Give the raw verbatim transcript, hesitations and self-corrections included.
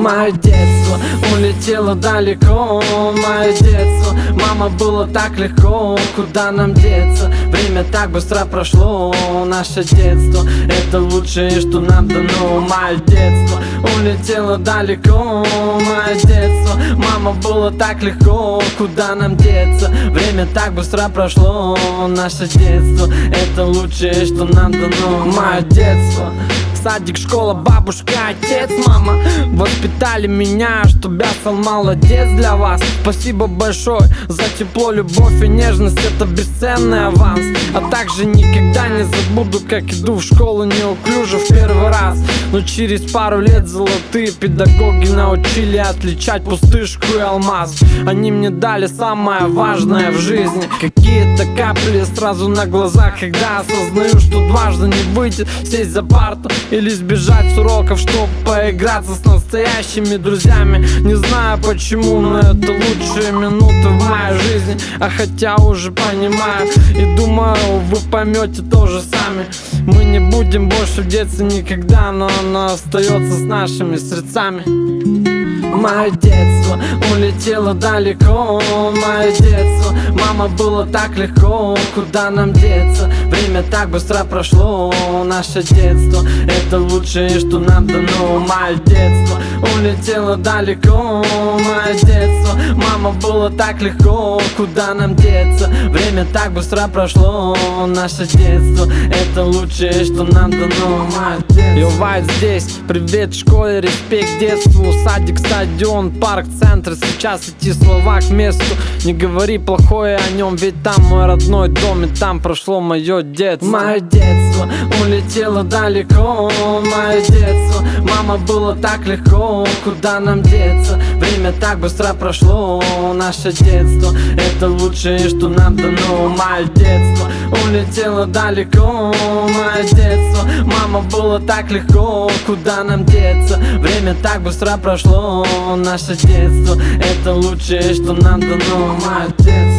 Мое детство улетело далеко, мое детство, мама, было так легко, куда нам деться? Время так быстро прошло, наше детство, это лучшее, что нам дано. Мое детство улетело далеко, мое детство, мама, было так легко, куда нам деться? Время так быстро прошло, наше детство, это лучшее, что нам дано. Мое детство. Садик, школа, бабушка, отец, мама воспитали меня, чтоб я стал молодец для вас. Спасибо большое за тепло, любовь и нежность, это бесценный аванс. А также никогда не забуду, как иду в школу неуклюже в первый раз. Но через пару лет золотые педагоги научили отличать пустышку и алмаз. Они мне дали самое важное в жизни, какие-то капли сразу на глазах, когда осознаю, что дважды не выйти, сесть за парту или сбежать с уроков, чтоб поиграться с настоящими друзьями. Не знаю почему, но это лучшие минуты в моей жизни. А хотя уже понимаю и думаю, вы поймете тоже сами. Мы не будем больше в детстве никогда, но оно остается с нашими сердцами. Мое детство улетело далеко, мое детство, мама, было так легко, куда нам деться? Время так быстро прошло, наше детство, это лучшее, что нам дано. Мое детство улетело далеко, мое детство, мама, было так легко, куда нам деться? Время так быстро прошло, наше детство, это лучшее, что нам дано. Мое детство. Йо, Вайт здесь, привет школе, респект детству, садик, стадион, парк, центр. Сейчас эти слова к месту, не говори плохое о нем, ведь там мой родной дом, и там прошло мое детство. Мое детство улетело далеко, мое детство, мама, было так легко, куда нам деться? Время так быстро прошло, наше детство, это лучшее, что нам дано. Мое детство улетело далеко, мое детство, мама, было так легко, куда нам деться? Время так быстро прошло, наше детство, это лучшее, что нам дано. Мое детство.